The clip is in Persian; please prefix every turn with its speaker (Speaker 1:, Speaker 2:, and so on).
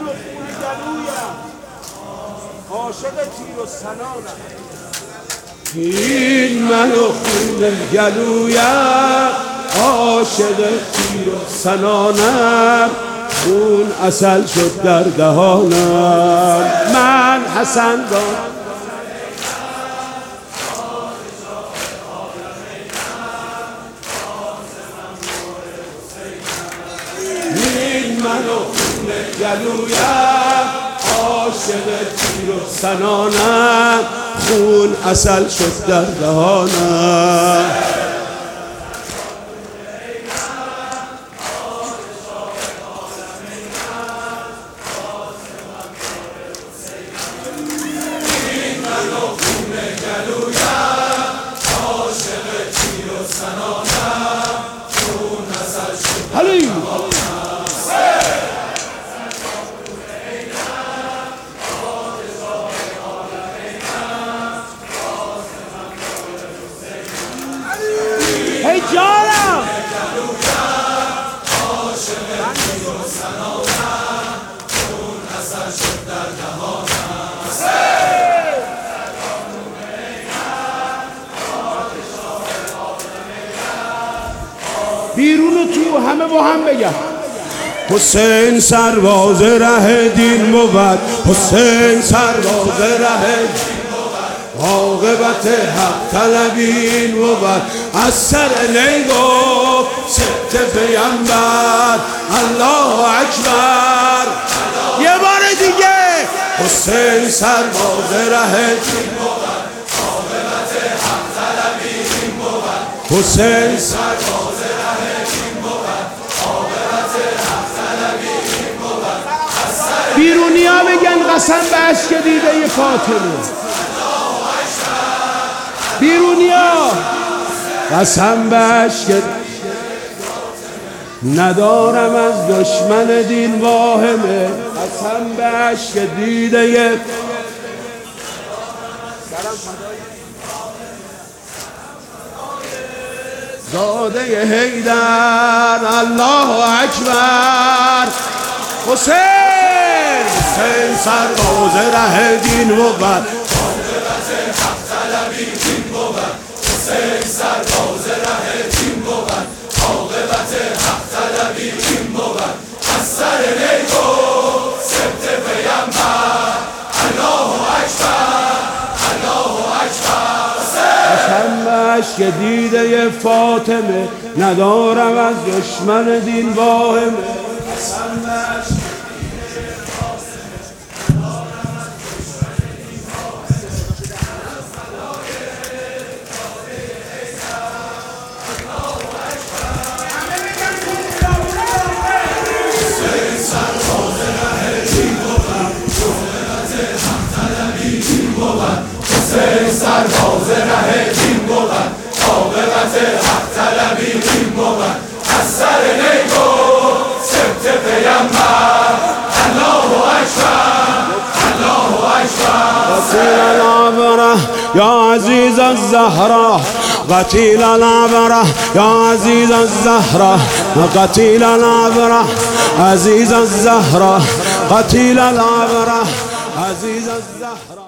Speaker 1: خون گلویم، عاشق تیر و سنانم. این من و خون گلویم، عاشق تیر و سنانم. خون عسل شد در دهانم. من حسن را این من و خون گلویم، عاشق تیر و سنانم. خون عسل شد در دهانم. ای جانم بیرون و تو همه با هم بگم حسین سرباز ره دین بود، حسین سرباز ره عاقبت حق طلبین بود. از سر نیگو سبت پیامبر الله اکبر. یه بار دیگه حسین سرباز ره دین بود، عاقبت حق طلبین بود. حسین سرباز ره دین بود، عاقبت حق طلبین بود. بیرونیا بگن قسم به اشک دیده فاطمه. بیرونیا قسم به اشک ندارم از دشمن دین واهمه. قسم به اشک دیده زاده حیدر الله اکبر. حسین حسین سرباز ره دین بود، حسین سرباز ره دین بود، عاقبت حق طلبی این بود. از سر نیگو سبت پیامبر الله اکبر الله اکبر. قسم به اشک دیده فاطمه ندارم از دشمن دین واهمه. قسم به اشک سرباز ره دین بود، عاقبت حق طلبی این بود. از سر نیگو سبت پیامبر الله اکبر الله اکبر. قتیل الابره یا عزیز الزهرا، قتیل الابره یا عزیز الزهرا، قتیل الابره عزیز الزهرا، قتیل الابره عزیز الزهرا.